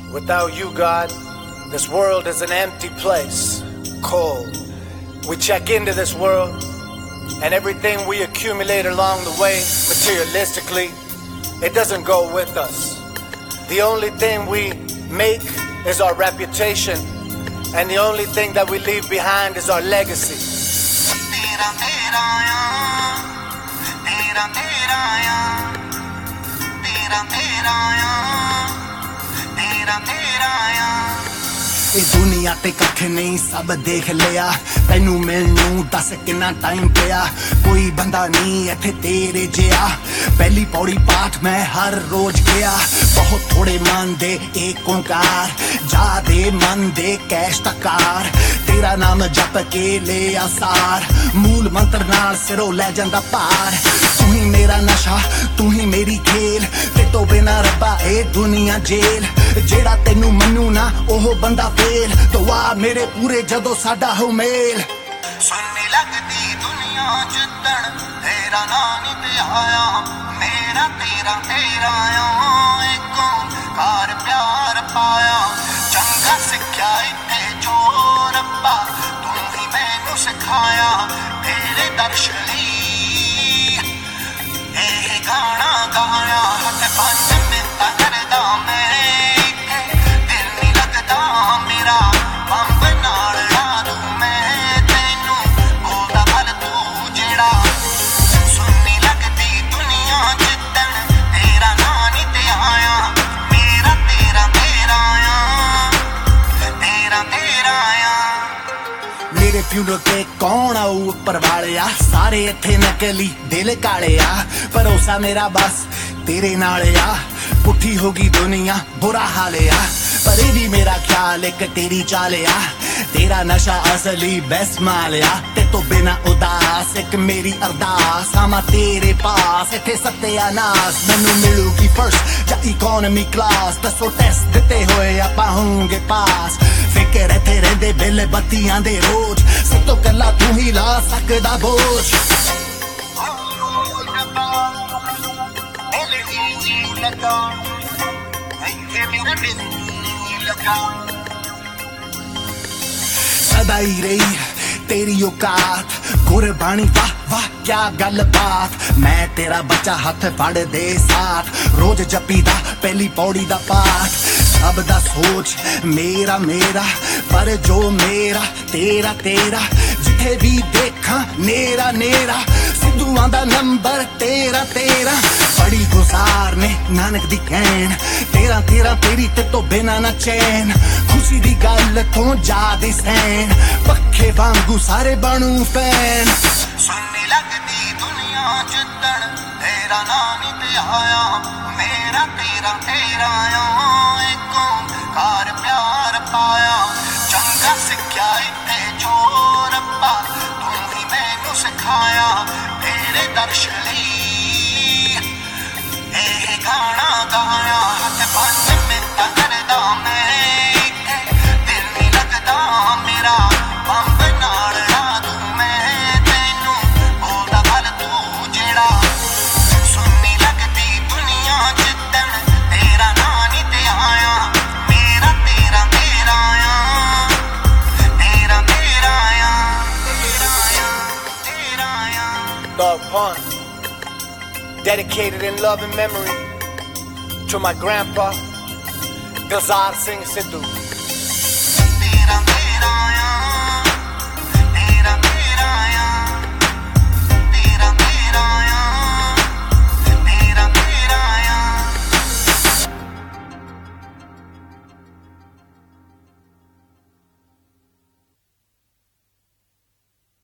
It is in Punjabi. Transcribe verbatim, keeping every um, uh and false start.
Without you, God, this world is an empty place, cold. We check into this world, and everything we accumulate along the way, materialistically, it doesn't go with us. The only thing we make is our reputation, and the only thing that we leave behind is our legacy. Tera, tera, ya. Tera, tera, ya. Tera, tera, ya. Tera, tera, ya. ਇਹ ਦੁਨੀਆ ਤੇ ਕੱਖ ਨਹੀਂ ਸਭ ਦੇਖ ਲਿਆ ਤੈਨੂੰ ਮਿਲਣੂ ਦੱਸ ਕਿੰਨਾ ਟਾਈਮ ਪਿਆ ਕੋਈ ਬੰਦਾ ਨਹੀਂ ਇੱਥੇ ਤੇਰੇ ਜਿਹਾ ਪਹਿਲੀ ਪੌੜੀ ਪਾਠ ਮੈਂ ਹਰ ਰੋਜ਼ ਗਿਆ ਬਹੁਤ ਥੋੜੇ ਮੰਨਦੇ ਏਕ ਓਂਕਾਰ ਜਾਦੇ ਮੰਨਦੇ ਕੈਸ਼ ਤਕਾਰ ਤੇਰਾ ਨਾਮ ਜਪ ਕੇ ਲੈ ਆਸਾਰ ਮੂਲ ਮੰਤਰ ਨਾਲ ਸਿਰੋਂ ਲੈ ਜਾਂਦਾ ਪਾਰ ਤੂੰ ਹੀ ਮੇਰਾ ਨਸ਼ਾ ਤੂੰ ਹੀ ਮੇਰੀ ਖੇਲ ਤੇ ਤੋਂ ਬਿਨਾਂ ਰੱਬਾ ਇਹ ਦੁਨੀਆ ਜੇਲ ਜਿਹੜਾ ਤੈਨੂੰ ਮੰਨੂ ਨਾ ਉਹ ਬੰਦਾ ਫੇਲ ਦੁਆ ਮੇਰੇ ਪੂਰੇ ਜਦੋਂ ਸਾਡਾ ਹੋ ਮੇਲ ਸੁਣਨੇ ਲੱਗਦੀ ਦੁਨੀਆ ਜਿੱਦਣ ਤੇਰਾ ਨਾਂ ਨੀ ਤੇ ਆਇਆ ਮੇਰਾ ਤੇਰਾ ਤੇਰਾ ਆ ਇੱਕੋ ਕਾਰ ਪਿਆਰ ਪਾਇਆ ਚੰਗਾ ਸਿੱਖਿਆ ਇੱਥੇ ਜੋ ਰੱਬਾ ਤੂੰ ਹੀ ਮੈਨੂੰ ਸਿਖਾਇਆ ਤੇਰੇ ਦਰਸ਼ਨੀ ਇਹ ਗਾਣਾ ਗਾਇਆ ਹੱਥ ਪੰਜ ਮਿੰਟਾਂ ਕਰਦਾ ਮੈਂ ਮੇਰੇ ਫਿਊਨਲ ਤੇ ਕੌਣ ਆਊ ਉੱਪਰ ਵਾਲਿਆ ਸਾਰੇ ਇੱਥੇ ਨਕਲੀ ਦਿਲ ਕਾਲੇ ਆ ਭਰੋਸਾ ਮੇਰਾ ਬਸ ਤੇਰੇ ਨਾਲ ਆ ਪੁੱਠੀ ਹੋ ਗਈ ਦੁਨੀਆ ਬੁਰਾ ਹਾਲ ਆ ਪਰ ਇਹ ਵੀ ਮੇਰਾ ਖਿਆਲ ਇੱਕ ਤੇਰੀ ਚਾਲ ਆ ਤੇਰਾ ਨਸ਼ਾ ਅਸਲੀ ਬੈਸਟ ਮਾਲ ਆ ਤੇ ਤੋਂ ਬਿਨਾ ਉਦਾਸ ਇੱਕ ਮੇਰੀ ਅਰਦਾਸ ਆਵਾਂ ਤੇਰੇ ਪਾਸ ਇੱਥੇ ਸਤਿਆਨਾਸ ਮੈਨੂੰ ਮਿਲੂਗੀ ਫਰਸਟ ਜਾਂ ਇਕੋਨਮੀ ਕਲਾਸ ਦੱਸੋ ਟੈਸਟ ਦਿੱਤੇ ਹੋਏ ਆਪਾਂ ਹੋਵਾਂਗੇ ਪਾਸ ਫਿਕਰ ਇੱਥੇ ਰਹਿੰਦੇ ਬਿੱਲ ਬੱਤੀਆਂ ਦੇ ਰੋਜ਼ ਸਭ ਤੋਂ ਕੱਲਾ ਤੂੰ ਹੀ ਲਾ ਸਕਦਾ ਬੋਝ ਸਦਾ ਹੀ ਰਹੀ ਤੇਰੀ ਔਕਾਤ ਕੁਰਬਾਨੀ ਵਾਹ ਵਾਹ ਕਿਆ ਗੱਲ ਬਾਤ ਮੈਂ ਤੇਰਾ ਬੱਚਾ ਹੱਥ ਫੜਦੇ ਸਾਥ ਰੋਜ਼ ਜਪੀਦਾ ਪਹਿਲੀ ਪੌੜੀ ਦਾ ਪਾਠ ਸਭ ਦਾ ਸੋਚ ਮੇਰਾ ਮੇਰਾ ਪਰ ਜੋ ਮੇਰਾ ਤੇਰਾ ਤੇਰਾ ਜਿੱਥੇ ਵੀ ਦੇਖਾਂ ਨੇਰਾ ਨੇਰਾ ਸਿੱਧੂਆਂ ਦਾ ਨੰਬਰ ਤੇਰਾ ਤੇਰਾ ਬੜੀ ਗੁਜ਼ਾਰ ਨੇ ਨਾਨਕ ਦੀ ਕਹਿਣ ਤੇਰਾ ਤੇਰਾ ਤੇਰੀ ਤੇ ਤੋਂ ਬਿਨਾਂ ਨਾ ਚੈਨ ਖੁਸ਼ੀ ਦੀ ਗੱਲ ਤੋਂ ਜਾਦੇ ਸੈਨ ਪੱਖੇ ਵਾਂਗੂ ਸਾਰੇ ਬਣੂ ਫੈਨ ਸੁਣਨੇ ਲੱਗਦੀ ਦੁਨੀਆ ਜਿੱਦਣ ਤੇਰਾ ਨਾਂ ਨੀ ਤੇ ਆਇਆ ਮੇਰਾ ਤੇਰਾ ਤੇਰਾ ਆ ਇੱਕੋ ਕਾਰ ਪਿਆਰ ਪਾਇਆ ਚੰਗਾ ਸਿੱਖਿਆ ਇੱਥੇ ਜੋ ਰੱਬਾ ਤੂੰ ਹੀ ਮੈਨੂੰ ਸਿਖਾਇਆ ਤੇਰੇ ਦਰਸ਼ਨੀ ਇਹ ਗਾਣਾ ਗਾਇਆ ਹੱਥ ਪੰਜ ਮਿੰਟਾਂ ਕਰਦਾ ਮੈਂ ਦਿਲ ਨੀ ਲੱਗਦਾ ਮੇਰਾ ਬੰਬ ਨਾਲ ਲਾ ਦੂੰ ਮੈਂ ਤੈਨੂੰ ਬੋਲਦਾ ਗੱਲ ਤੂੰ ਜਿਹੜਾ ਸੁਣਨੀ ਲੱਗਦੀ ਦੁਨੀਆ ਜਿੱਦਣ ਤੇਰਾ ਨਾਂ ਨੀ ਤੇ ਆਇਆ ਮੇਰਾ ਤੇਰਾ ਤੇਰਾ ਆ ਤੇਰਾ ਤੇਰਾ ਆ ਤੇਰਾ ਆ ਤੇਰਾ ਆ Dog Pun dedicated in love and memory to my grandpa Gulzar Singh Sidhu.